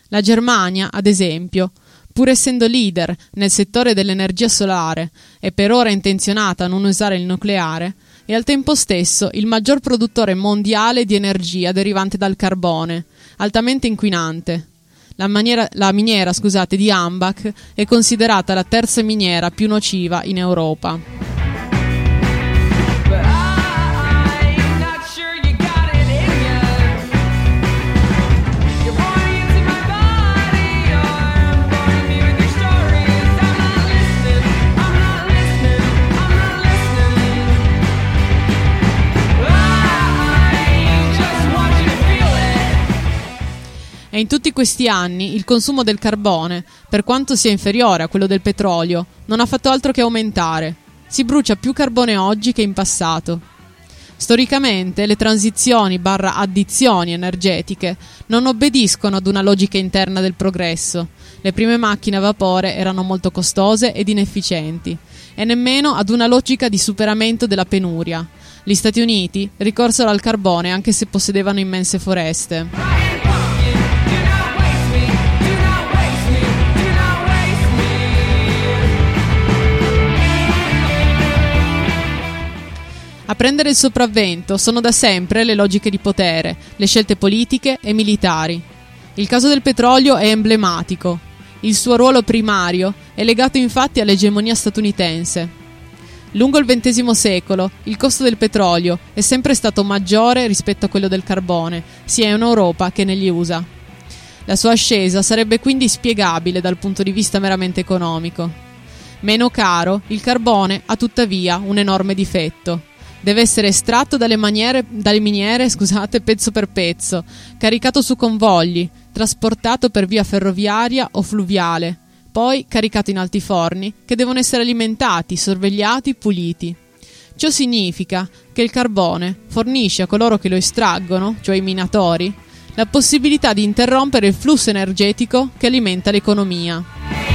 La Germania, ad esempio, pur essendo leader nel settore dell'energia solare e per ora intenzionata a non usare il nucleare, è al tempo stesso il maggior produttore mondiale di energia derivante dal carbone, altamente inquinante. La miniera di Ambach è considerata la terza miniera più nociva in Europa. E in tutti questi anni il consumo del carbone, per quanto sia inferiore a quello del petrolio, non ha fatto altro che aumentare. Si brucia più carbone oggi che in passato. Storicamente le transizioni/addizioni energetiche non obbediscono ad una logica interna del progresso. Le prime macchine a vapore erano molto costose ed inefficienti, e nemmeno ad una logica di superamento della penuria. Gli Stati Uniti ricorsero al carbone anche se possedevano immense foreste. A prendere il sopravvento sono da sempre le logiche di potere, le scelte politiche e militari. Il caso del petrolio è emblematico. Il suo ruolo primario è legato infatti all'egemonia statunitense. Lungo il XX secolo il costo del petrolio è sempre stato maggiore rispetto a quello del carbone, sia in Europa che negli USA. La sua ascesa sarebbe quindi spiegabile dal punto di vista meramente economico. Meno caro, il carbone ha tuttavia un enorme difetto. Deve essere estratto dalle miniere, pezzo per pezzo, caricato su convogli, trasportato per via ferroviaria o fluviale, poi caricato in alti forni che devono essere alimentati, sorvegliati, puliti. Ciò significa che il carbone fornisce a coloro che lo estraggono, cioè i minatori, la possibilità di interrompere il flusso energetico che alimenta l'economia.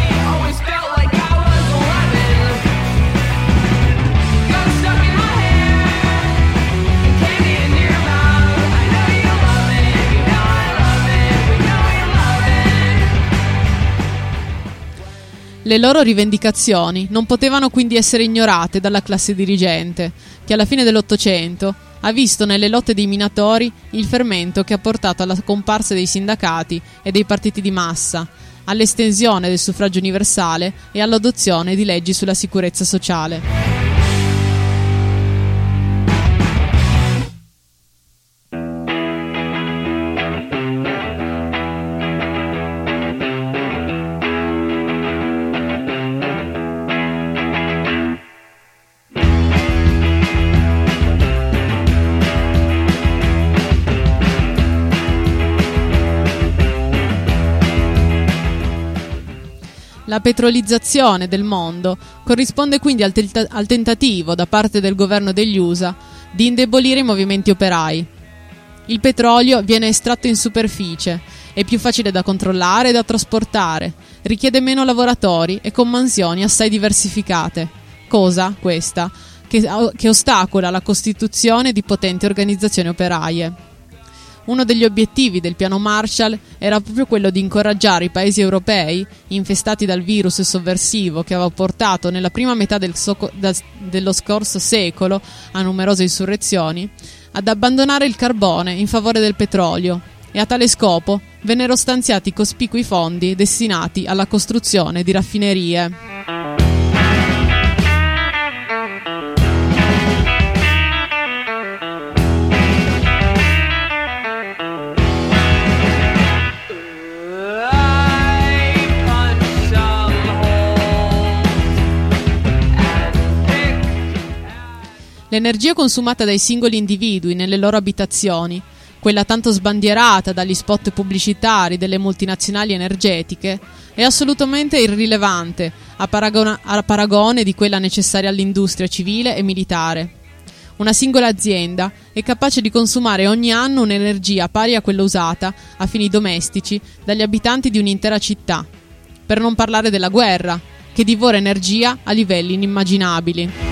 Le loro rivendicazioni non potevano quindi essere ignorate dalla classe dirigente, che alla fine dell'Ottocento ha visto nelle lotte dei minatori il fermento che ha portato alla comparsa dei sindacati e dei partiti di massa, all'estensione del suffragio universale e all'adozione di leggi sulla sicurezza sociale. La petrolizzazione del mondo corrisponde quindi al tentativo da parte del governo degli USA di indebolire i movimenti operai. Il petrolio viene estratto in superficie, è più facile da controllare e da trasportare, richiede meno lavoratori e con mansioni assai diversificate, cosa, questa, che ostacola la costituzione di potenti organizzazioni operaie. Uno degli obiettivi del piano Marshall era proprio quello di incoraggiare i paesi europei, infestati dal virus sovversivo che aveva portato nella prima metà dello scorso secolo a numerose insurrezioni, ad abbandonare il carbone in favore del petrolio, e a tale scopo vennero stanziati cospicui fondi destinati alla costruzione di raffinerie. L'energia consumata dai singoli individui nelle loro abitazioni, quella tanto sbandierata dagli spot pubblicitari delle multinazionali energetiche, è assolutamente irrilevante a paragone di quella necessaria all'industria civile e militare. Una singola azienda è capace di consumare ogni anno un'energia pari a quella usata a fini domestici dagli abitanti di un'intera città, per non parlare della guerra, che divora energia a livelli inimmaginabili.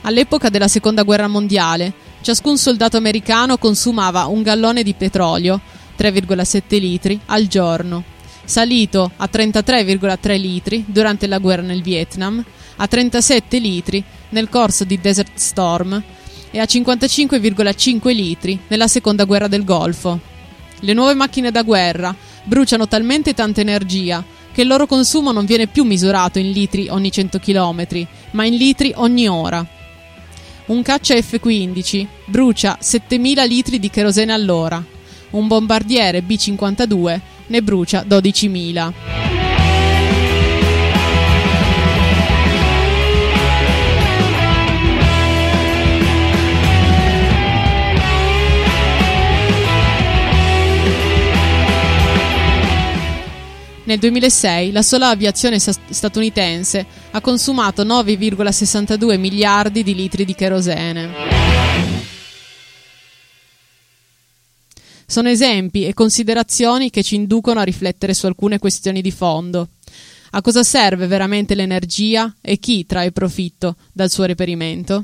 All'epoca della Seconda Guerra Mondiale, ciascun soldato americano consumava un gallone di petrolio, 3,7 litri, al giorno, salito a 33,3 litri durante la guerra nel Vietnam, a 37 litri nel corso di Desert Storm e a 55,5 litri nella Seconda Guerra del Golfo. Le nuove macchine da guerra bruciano talmente tanta energia che il loro consumo non viene più misurato in litri ogni 100 km, ma in litri ogni ora. Un caccia F-15 brucia 7.000 litri di kerosene all'ora. Un bombardiere B-52 ne brucia 12.000. Nel 2006 la sola aviazione statunitense ha consumato 9,62 miliardi di litri di kerosene. Sono esempi e considerazioni che ci inducono a riflettere su alcune questioni di fondo. A cosa serve veramente l'energia e chi trae profitto dal suo reperimento?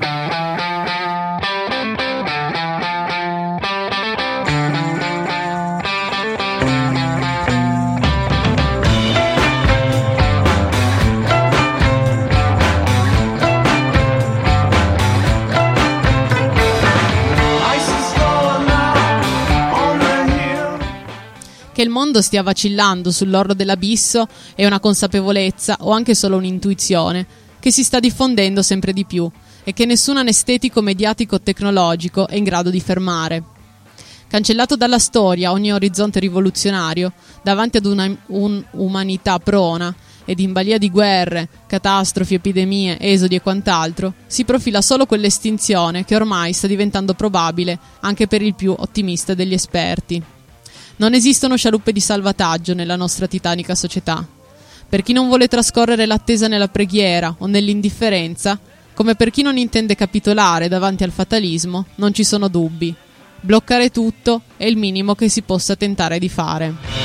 Che il mondo stia vacillando sull'orlo dell'abisso è una consapevolezza o anche solo un'intuizione che si sta diffondendo sempre di più e che nessun anestetico mediatico tecnologico è in grado di fermare. Cancellato dalla storia ogni orizzonte rivoluzionario davanti ad un'umanità prona ed in balia di guerre, catastrofi, epidemie, esodi e quant'altro, si profila solo quell'estinzione che ormai sta diventando probabile anche per il più ottimista degli esperti. Non esistono scialuppe di salvataggio nella nostra titanica società. Per chi non vuole trascorrere l'attesa nella preghiera o nell'indifferenza, come per chi non intende capitolare davanti al fatalismo, non ci sono dubbi. Bloccare tutto è il minimo che si possa tentare di fare.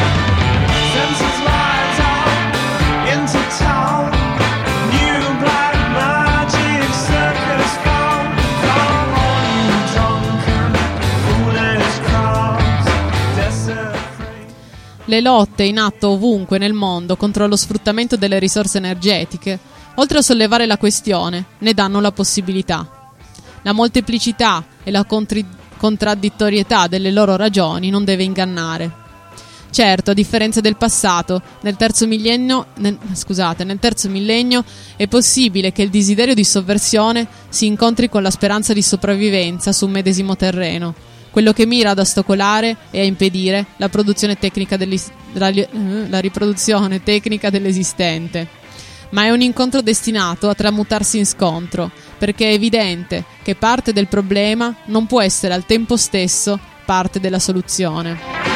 Le lotte in atto ovunque nel mondo contro lo sfruttamento delle risorse energetiche, oltre a sollevare la questione, ne danno la possibilità. La molteplicità e la contraddittorietà delle loro ragioni non deve ingannare. Certo, a differenza del passato, nel terzo millennio è possibile che il desiderio di sovversione si incontri con la speranza di sopravvivenza su un medesimo terreno, quello che mira ad ostacolare e a impedire la riproduzione tecnica dell'esistente. Ma è un incontro destinato a tramutarsi in scontro, perché è evidente che parte del problema non può essere al tempo stesso parte della soluzione.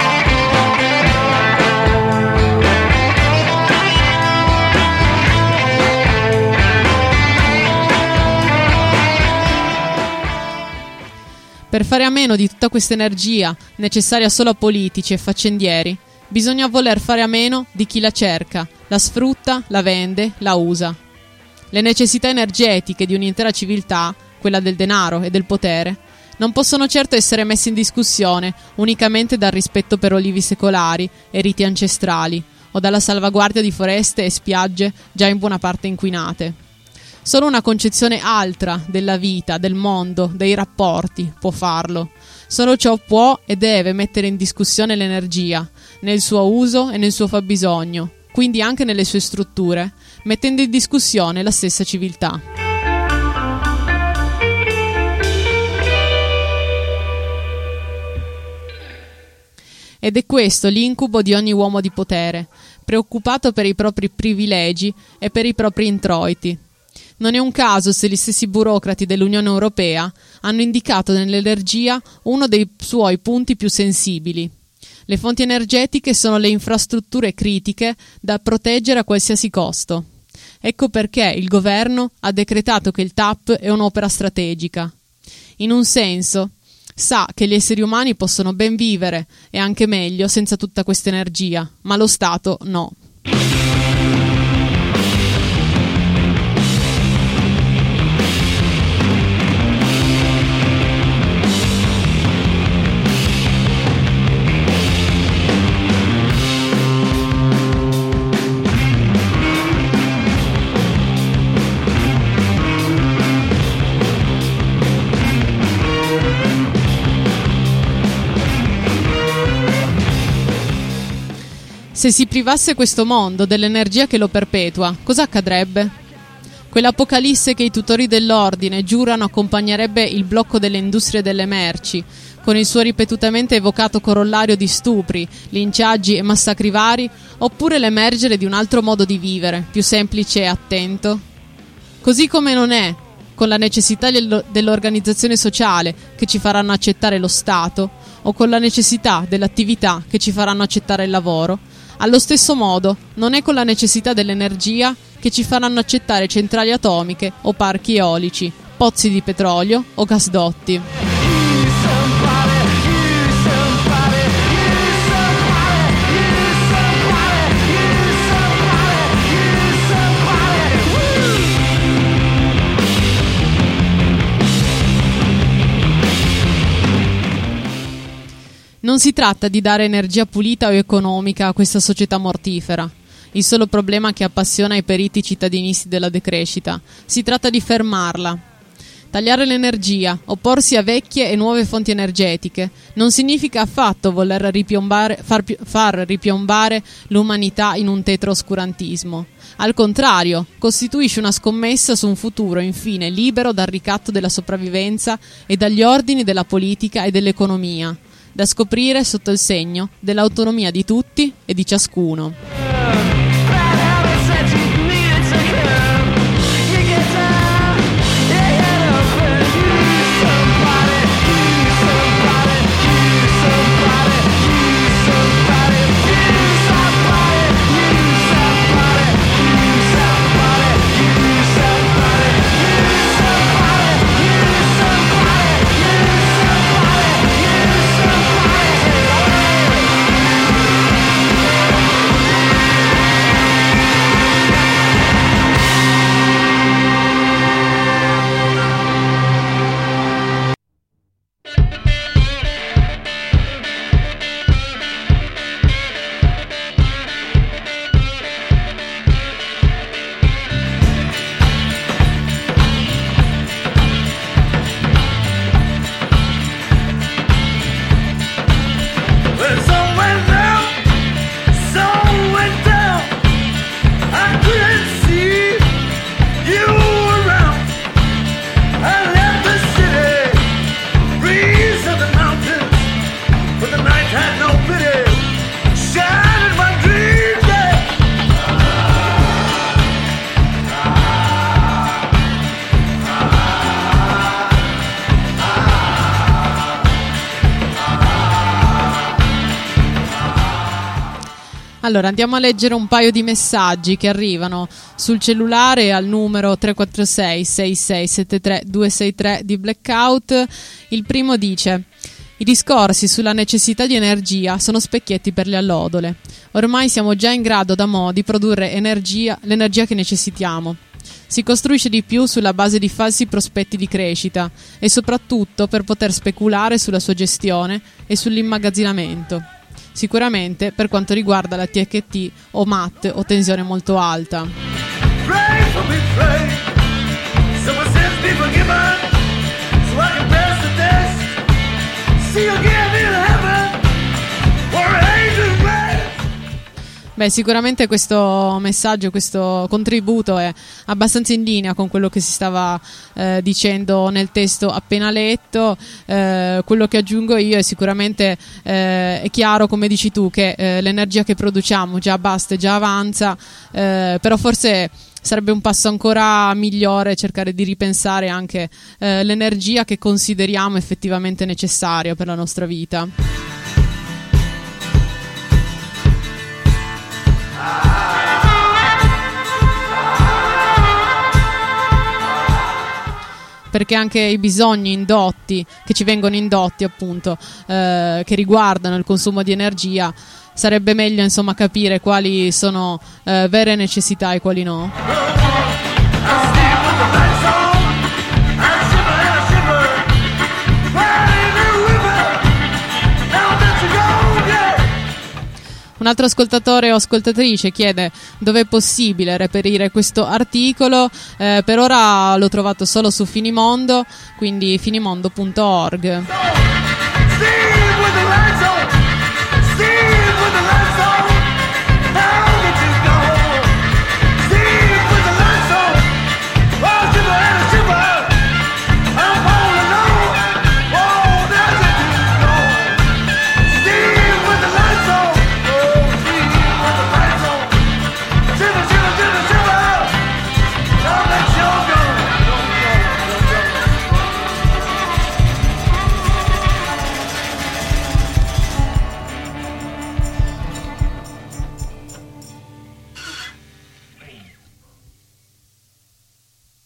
Per fare a meno di tutta questa energia, necessaria solo a politici e faccendieri, bisogna voler fare a meno di chi la cerca, la sfrutta, la vende, la usa. Le necessità energetiche di un'intera civiltà, quella del denaro e del potere, non possono certo essere messe in discussione unicamente dal rispetto per olivi secolari e riti ancestrali, o dalla salvaguardia di foreste e spiagge già in buona parte inquinate. Solo una concezione altra della vita, del mondo, dei rapporti può farlo. Solo ciò può e deve mettere in discussione l'energia, nel suo uso e nel suo fabbisogno, quindi anche nelle sue strutture, mettendo in discussione la stessa civiltà. Ed è questo l'incubo di ogni uomo di potere, preoccupato per i propri privilegi e per i propri introiti. Non è un caso se gli stessi burocrati dell'Unione Europea hanno indicato nell'energia uno dei suoi punti più sensibili. Le fonti energetiche sono le infrastrutture critiche da proteggere a qualsiasi costo. Ecco perché il governo ha decretato che il TAP è un'opera strategica. In un senso, sa che gli esseri umani possono ben vivere e anche meglio senza tutta questa energia, ma lo Stato no. Se si privasse questo mondo dell'energia che lo perpetua, cosa accadrebbe? Quell'apocalisse che i tutori dell'ordine giurano accompagnerebbe il blocco delle industrie delle merci, con il suo ripetutamente evocato corollario di stupri, linciaggi e massacri vari, oppure l'emergere di un altro modo di vivere, più semplice e attento? Così come non è con la necessità dell'organizzazione sociale che ci faranno accettare lo Stato, o con la necessità dell'attività che ci faranno accettare il lavoro, allo stesso modo non è con la necessità dell'energia che ci faranno accettare centrali atomiche o parchi eolici, pozzi di petrolio o gasdotti. Non si tratta di dare energia pulita o economica a questa società mortifera, il solo problema che appassiona i periti cittadinisti della decrescita. Si tratta di fermarla. Tagliare l'energia, opporsi a vecchie e nuove fonti energetiche, non significa affatto voler far ripiombare l'umanità in un tetro oscurantismo. Al contrario, costituisce una scommessa su un futuro, infine, libero dal ricatto della sopravvivenza e dagli ordini della politica e dell'economia, da scoprire sotto il segno dell'autonomia di tutti e di ciascuno. Allora, andiamo a leggere un paio di messaggi che arrivano sul cellulare al numero 346 6673 263 di Blackout. Il primo dice: i discorsi sulla necessità di energia sono specchietti per le allodole. Ormai siamo già in grado da mo' di produrre l'energia che necessitiamo. Si costruisce di più sulla base di falsi prospetti di crescita e soprattutto per poter speculare sulla sua gestione e sull'immagazzinamento. Sicuramente per quanto riguarda la THT o MAT o tensione molto alta. Beh, sicuramente questo messaggio, questo contributo è abbastanza in linea con quello che si stava dicendo nel testo appena letto. Quello che aggiungo io è sicuramente è chiaro, come dici tu, che l'energia che produciamo già basta e già avanza, però forse sarebbe un passo ancora migliore cercare di ripensare anche l'energia che consideriamo effettivamente necessaria per la nostra vita. Perché anche i bisogni indotti, che ci vengono indotti appunto, che riguardano il consumo di energia, sarebbe meglio insomma capire quali sono vere necessità e quali no. Un altro ascoltatore o ascoltatrice chiede dove è possibile reperire questo articolo. Per ora l'ho trovato solo su Finimondo, quindi finimondo.org.